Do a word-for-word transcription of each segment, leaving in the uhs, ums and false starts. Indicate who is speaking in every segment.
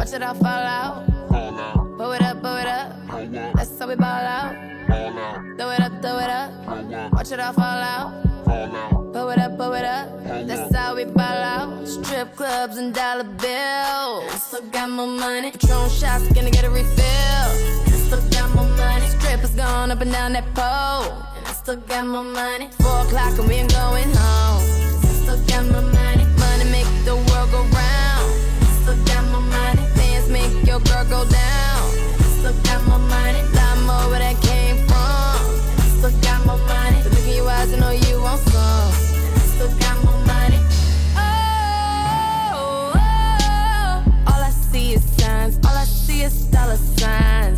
Speaker 1: Watch it all fall out. Blow it up, blow it up. That's how we ball out. Throw it up, throw it up. Watch it all fall out. Blow it up, blow it up. That's how we ball out. Strip clubs and dollar bills. Still got more money. Patron shots, gonna get a refill. Still got more money. Strippers going up and down that pole. And I still got more money. Four o'clock and we ain't going home. Still got more money. Money make the world go round. Still got more money. Fans make your girl go down. Still got more money. Lot more where that came from. Still got more money. But look in your eyes, I know you want some. Still got more money. Oh, oh, all I see is signs. All I see is dollar signs.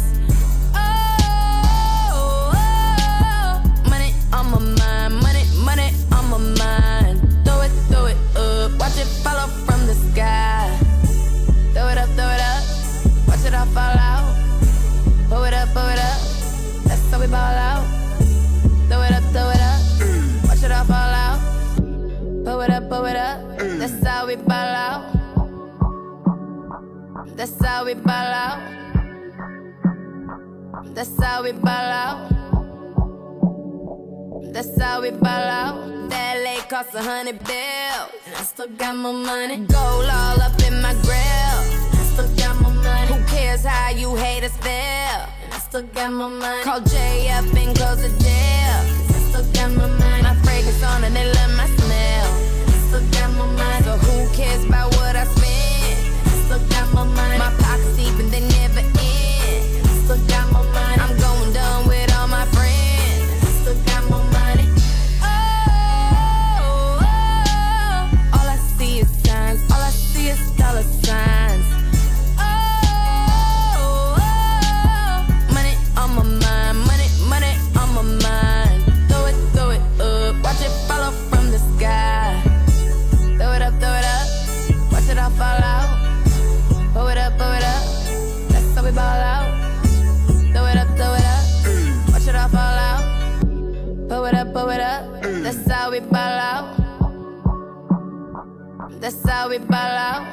Speaker 1: Oh, oh, money on my mind. Money, money on my mind. Throw it, throw it up. Watch it fall from the sky. Throw it up, throw it up. Watch it all fall out. Blow it up, blow it up. That's how we ball out. Throw it up, throw it up. Watch it all fall out. Blow it up, blow it up. That's how we ball out. That's how we ball out. That's how we ball out. That's how we ball out. That L A cost a hundred bills. And I still got more money. Gold all up in my grill. Still got more money. Who cares how you haters feel? And I still got more money. Call Jay up and close the deal. I still got more money. My fragrance on and they love my smell. And I still got more money. So who cares about what I spend? And I still got more money. My pockets deep and they never end. And I still got more money. I'm going dumb with all my friends. And I still got more money. Oh, oh, all I see is signs. All I see is dollar signs. Fall out, blow it up, blow it up. That's how we ball out. Throw it up, throw it up. Watch it all fall out. Blow it up, blow it up. That's how we ball out. That's how we ball out.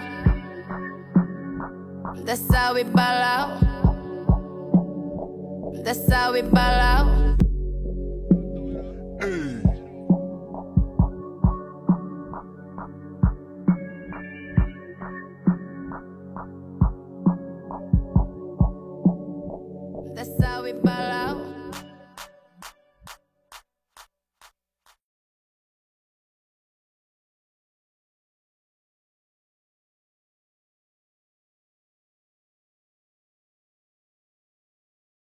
Speaker 1: That's how we ball out. That's how we ball out. That's how we ball out.